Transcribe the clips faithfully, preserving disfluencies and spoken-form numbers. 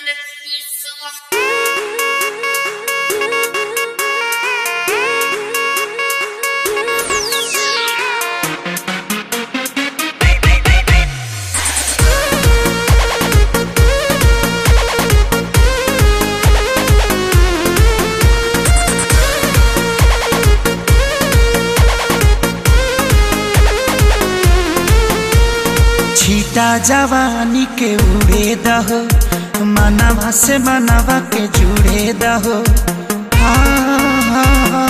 छीटा जवानी के उड़े दहो, मनवा से मनवा के जुड़े दहो। हाँ हाँ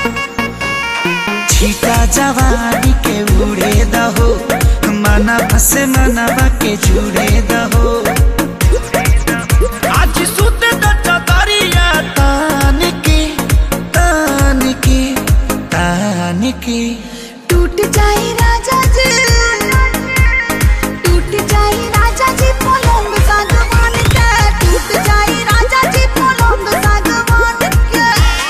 छीटा जवानी के उड़े दहो, मनवा से मनवा के जुड़े दहो। आज सुते द चदरिया तान के तान के तान के। टूट जाए राजा जी, टूट जाए राजा जी पलंग सागवान के, टूट जाए राजा जी पलंग सागवान के।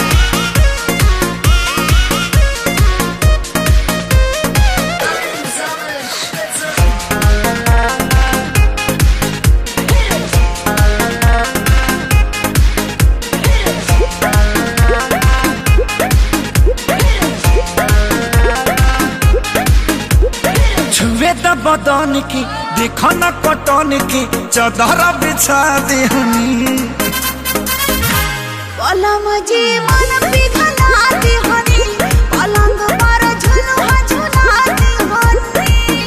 छुए द बदन की देखो न कटन की, चदर बिछा देहनी। पलंग जी मन पिघला देहनी, पलंग पर झुलुआ झुला देहनी।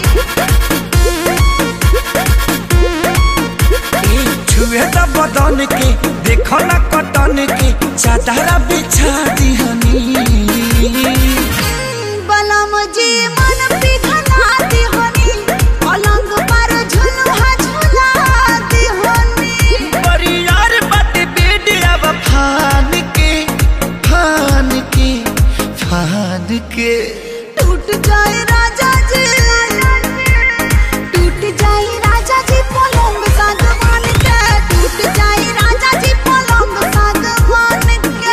छुए द बदन की देखो न कटन की, चदर बिछा देहनी। पलंग जी मन पिघला देहनी, पलंग पर झुलुआ झुला देहनी। परियार बट बेडिया फान के फान के फान के। टूट जाए राजा जी, टूट जाए राजा जी पलंग सागवान के, टूट जाए राजा जी पलंग सागवान के।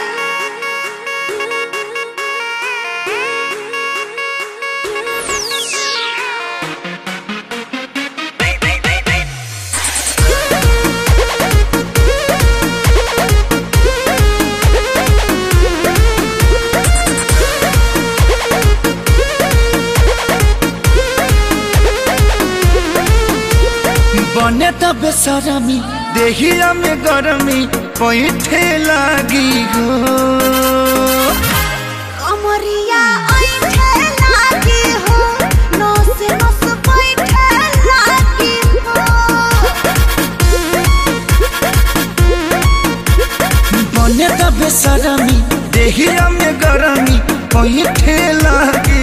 बने तब बेसरमी देहिया में गरमी पैठे लागी हो। कमरिया ऐठे लागी हो, नस नस बैठे लागी हो। बने तब बेसरमी देहिया में गरमी पैठे लागी